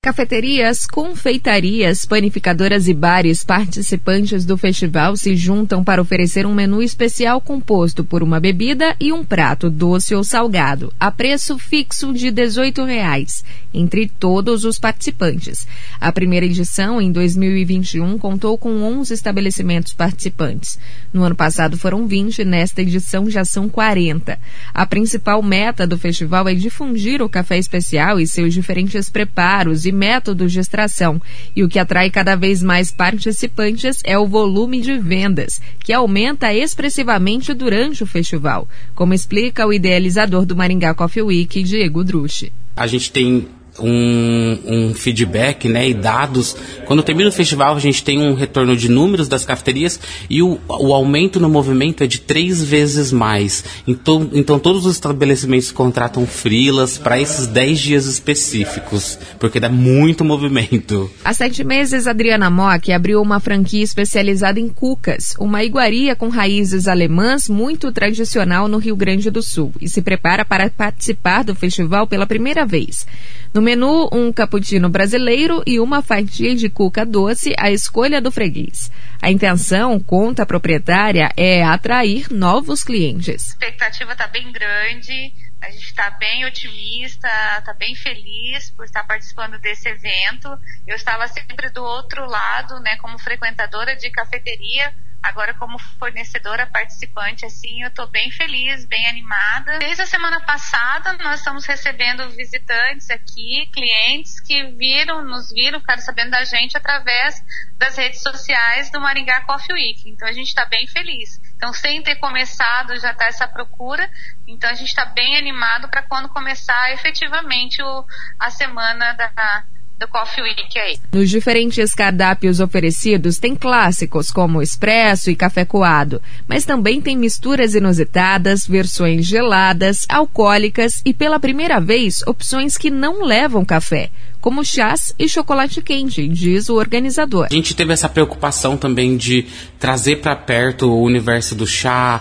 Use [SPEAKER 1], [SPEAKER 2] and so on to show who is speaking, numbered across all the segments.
[SPEAKER 1] Cafeterias, confeitarias, panificadoras e bares participantes do festival se juntam para oferecer um menu especial composto por uma bebida e um prato doce ou salgado, a preço fixo de R$ 18, entre todos os participantes. A primeira edição, em 2021, contou com 11 estabelecimentos participantes. No ano passado foram 20, nesta edição já são 40. A principal meta do festival é difundir o café especial e seus diferentes preparos e métodos de extração, e o que atrai cada vez mais participantes é o volume de vendas, que aumenta expressivamente durante o festival, como explica o idealizador do Maringá Coffee Week, Diego Drucci.
[SPEAKER 2] A gente tem um feedback, né, e dados. Quando termina o festival, a gente tem um retorno de números das cafeterias e o aumento no movimento é de 3 vezes mais. Então todos os estabelecimentos contratam freelas para esses 10 dias específicos, porque dá muito movimento.
[SPEAKER 1] Há 7 meses, Adriana Mock abriu uma franquia especializada em cucas, uma iguaria com raízes alemãs muito tradicional no Rio Grande do Sul, e se prepara para participar do festival pela primeira vez. No menu, um cappuccino brasileiro e uma fatia de cuca doce à escolha do freguês. A intenção, conta a proprietária, é atrair novos clientes.
[SPEAKER 3] A expectativa está bem grande, a gente está bem otimista, está bem feliz por estar participando desse evento. Eu estava sempre do outro lado, né, como frequentadora de cafeteria. Agora, como fornecedora participante, assim, eu estou bem feliz, bem animada. Desde a semana passada, nós estamos recebendo visitantes aqui, clientes que nos viram, ficaram sabendo da gente através das redes sociais do Maringá Coffee Week. Então, a gente está bem feliz. Então, sem ter começado, já está essa procura. Então, a gente está bem animado para quando começar efetivamente a semana do Coffee Week aí.
[SPEAKER 1] Nos diferentes cardápios oferecidos tem clássicos como expresso e café coado, mas também tem misturas inusitadas, versões geladas, alcoólicas e pela primeira vez opções que não levam café, como chás e chocolate quente, diz o organizador.
[SPEAKER 2] A gente teve essa preocupação também de trazer para perto o universo do chá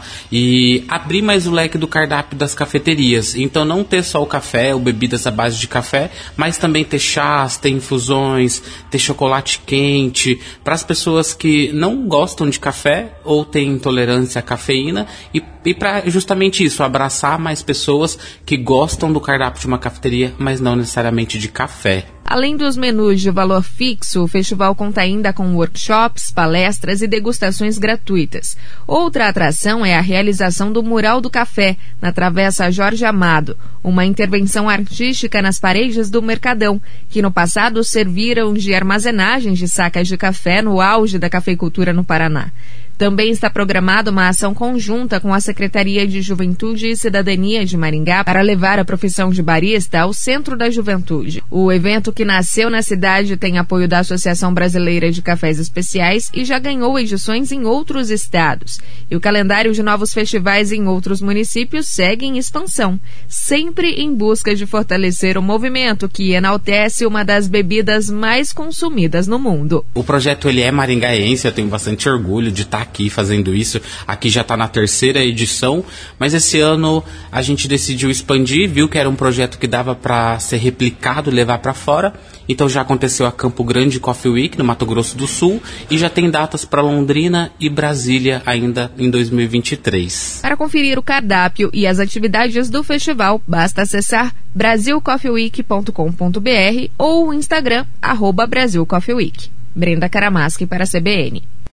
[SPEAKER 2] e abrir mais o leque do cardápio das cafeterias. Então não ter só o café ou bebidas à base de café, mas também ter chás, ter infusões, ter chocolate quente, para as pessoas que não gostam de café ou têm intolerância à cafeína e para justamente isso, abraçar mais pessoas que gostam do cardápio de uma cafeteria, mas não necessariamente de café.
[SPEAKER 1] Além dos menus de valor fixo, o festival conta ainda com workshops, palestras e degustações gratuitas. Outra atração é a realização do Mural do Café, na Travessa Jorge Amado, uma intervenção artística nas paredes do Mercadão, que no passado serviram de armazenagem de sacas de café no auge da cafeicultura no Paraná. Também está programada uma ação conjunta com a Secretaria de Juventude e Cidadania de Maringá para levar a profissão de barista ao centro da juventude. O evento, que nasceu na cidade, tem apoio da Associação Brasileira de Cafés Especiais e já ganhou edições em outros estados. E o calendário de novos festivais em outros municípios segue em expansão, sempre em busca de fortalecer o movimento que enaltece uma das bebidas mais consumidas no mundo.
[SPEAKER 2] O projeto ele é maringaense, eu tenho bastante orgulho de estar aqui fazendo isso. Aqui já está na 3ª edição, mas esse ano a gente decidiu expandir, viu que era um projeto que dava para ser replicado, levar para fora. Então já aconteceu a Campo Grande Coffee Week no Mato Grosso do Sul e já tem datas para Londrina e Brasília ainda em 2023.
[SPEAKER 1] Para conferir o cardápio e as atividades do festival, basta acessar brasilcoffeeweek.com.br ou o Instagram @BrasilCoffeeWeek. Brenda Karamaschi para a CBN.